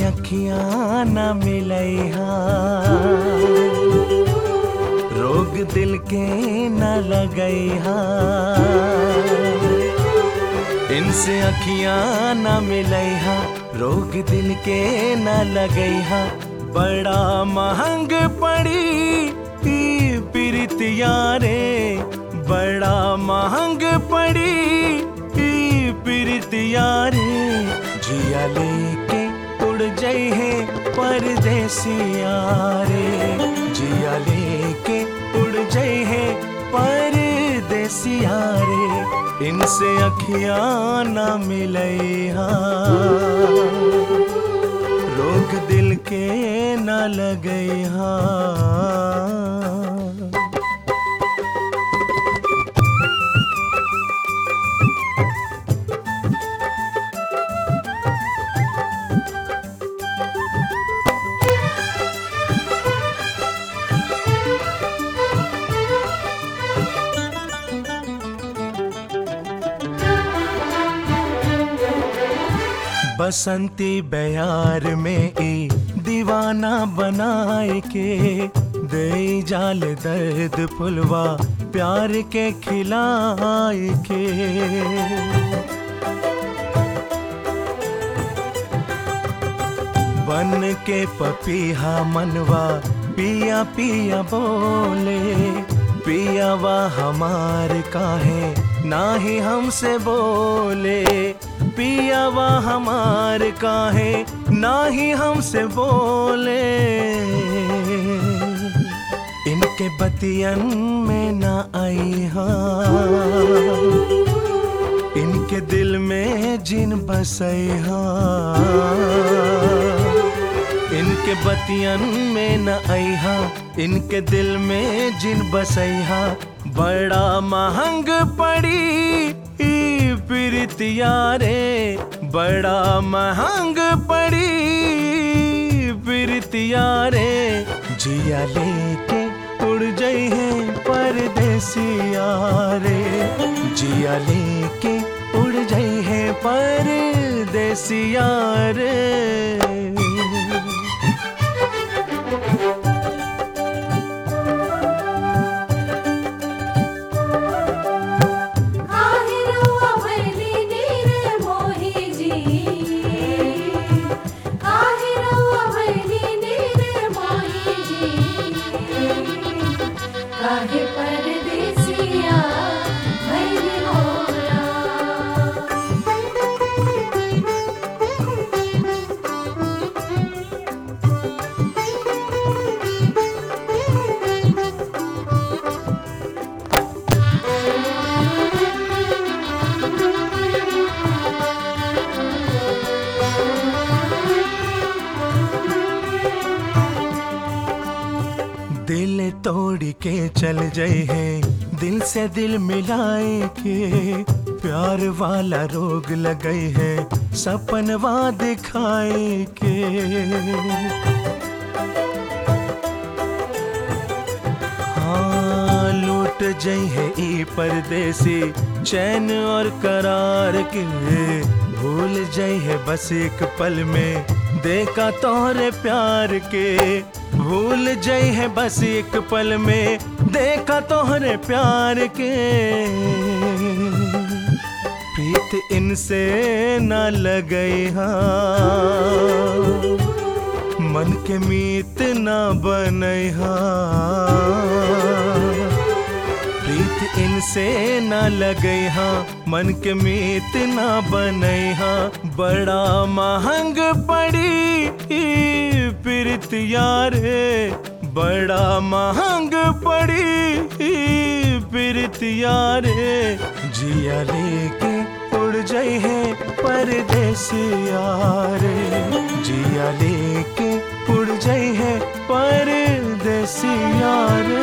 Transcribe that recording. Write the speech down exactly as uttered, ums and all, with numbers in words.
अखियां न मिलैहा, रोग दिल के न लगैहा। इनसे अखियां न मिलैहा, रोग दिल के न लगैहा। बड़ा महंग पड़ी ई प्रीतिया रे, बड़ा महंग पड़ी ई प्रीतिया रे। जिया लेके उड़ जाई है परदेसिया रे, जिया लेके उड़ जाई है परदेसिया रे। इनसे अखियां न मिलैहा, रोग दिल के न लगैहा। बसंती बयार में ई दीवाना बनाए के, दे जाल दर्द फुलवा प्यार के खिलाए के। बन के पपीहा मनवा पिया पिया बोले, पियावा हमार काहे नाही हमसे बोले, पियावा हमार काहे नाही हमसे बोले। इनके बतियन में ना आई हाँ, इनके दिल में जिन बसई हाँ। इनके बतियन में न आई हाँ, इनके दिल में जिन बसई हाँ। बड़ा महंग पड़ी ई प्रीतिया रे, बड़ा महंग पड़ी प्रीतिया रे। जिया लेके उड़ जाई है परदेसिया रे, जिया लेके उड़ जाई है परदेसिया रे। दिल तोड़ के चल जाए है, दिल से दिल मिलाए के। प्यार वाला रोग लगे है, सपनवा दिखाए के। हाँ लूट जाए है ई परदेसी चैन और करार के। भूल जाए है बस एक पल में देखा तोहरे प्यार के। भूल जाई है बस एक पल में देखा तोहरे प्यार के। प्रीत इनसे न लगई हाँ, मन के मीत न बनई हाँ। प्रीत इनसे न लगई हाँ, मन के मीत न बनई हाँ। बड़ा महंग पड़ी प्रीतिया रे, बड़ा महंग पड़ी प्रीतिया रे। जिया लेके उड़ जाई है परदेसिया रे, जिया लेके उड़ जाई है परदेसिया रे।